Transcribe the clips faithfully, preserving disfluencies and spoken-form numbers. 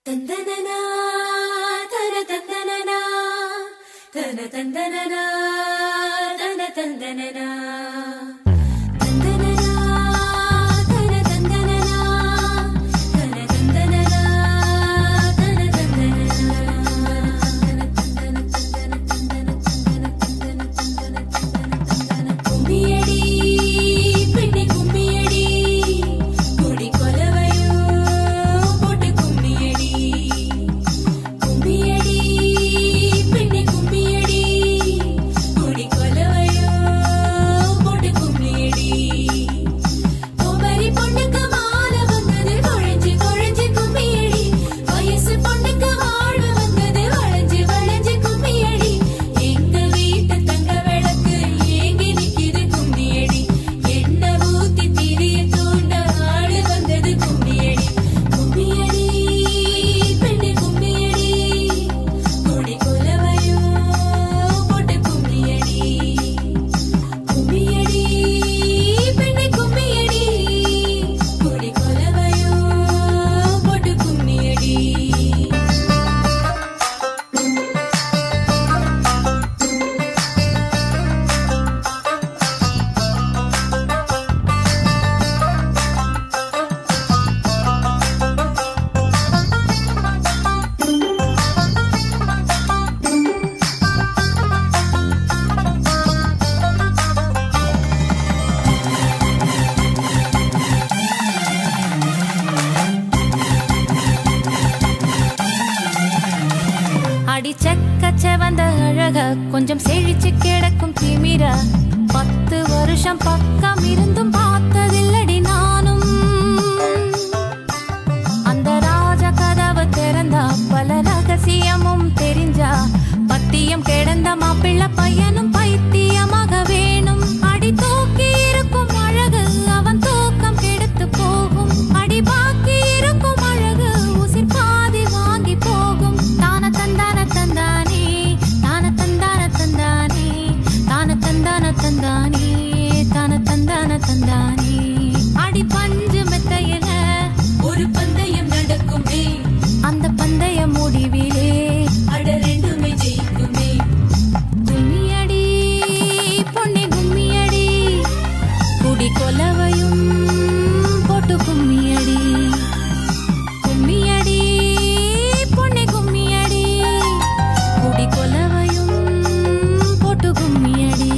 தந்தனனா தன தந்தனனா தன தந்தனனா தன தந்தனனா வந்த அழக கொஞ்சம் செழிச்சு கிடக்கும் திமிரா பத்து வருஷம் பக்கம் இருந்தும் பார்த்ததில்லடி நானும். அந்த ராஜ கதவு திறந்தா பல ரகசியமும் தெரிஞ்சா பத்தியம் கிடந்த மாப்பிள்ள பையனும் பைத்தியமாக வேணும். அடி தூக்கி இருக்கும் அழகு அவன் தூக்கம் கெடுத்து போகும். அடி பாக்கி இருக்கும் அழகு உசிர் பாதி வாங்கி போகும். தான தந்தான தந்தானே தான தந்தான தந்தானே தான தந்தான தந்தானே தான தந்தான தந்தானே. அடி பஞ்சு மெத்தையில ஒரு பந்தயம் நடக்குமே, அந்த பந்தய முடிவிலே அட ரெண்டுமே ஜெயிக்குமே. கும்மியடி பொன்னி கும்மியடி குடி கொலவையும் போட்டு கும்மியடி. கும்மியடி பொன்னி கும்மியடி குடி கொலவையும் போட்டு கும்மியடி.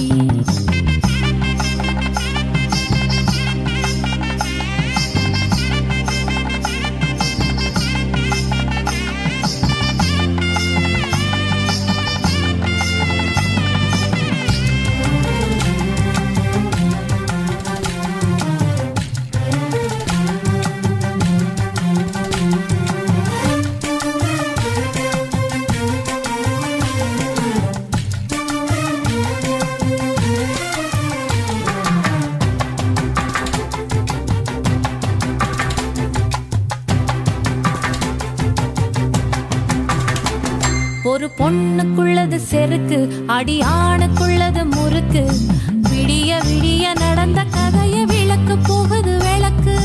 ஒரு பொண்ணுக்குள்ளது செருக்கு, அடி ஆணுக்குள்ளது முறுக்கு. விடிய விடிய நடந்த கதைய விளக்கு போகுது விளக்கு.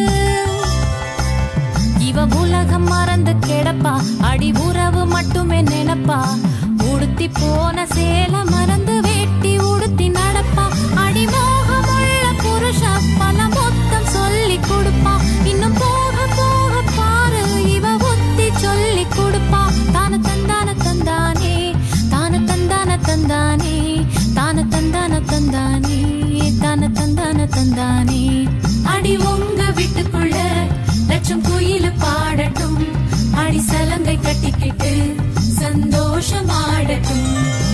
இவ உலகம் மறந்து கிடப்பா, அடி உறவு மட்டுமே நினைப்பா. உடுத்தி போன சேல மறந்து வேட்டி உடுத்தி நடப்பா. அடி மோகமுள்ள புருஷ பல மொத்தம் சொல்லி கொடுப்பா. இன்னும் போக போக பாரு இவ ஒத்தி சொல்லி கொடுப்பா. தான தந்தான தந்தானே தான தந்தான தந்தானே தான தந்தான தந்தானே தான தந்தான தந்தானே. அடி உங்க வீட்டுக்குள்ள லட்சம் குயில பாடட்டும், அடி சலங்கை கட்டிக்கிட்டு சந்தோஷமாடட்டும்.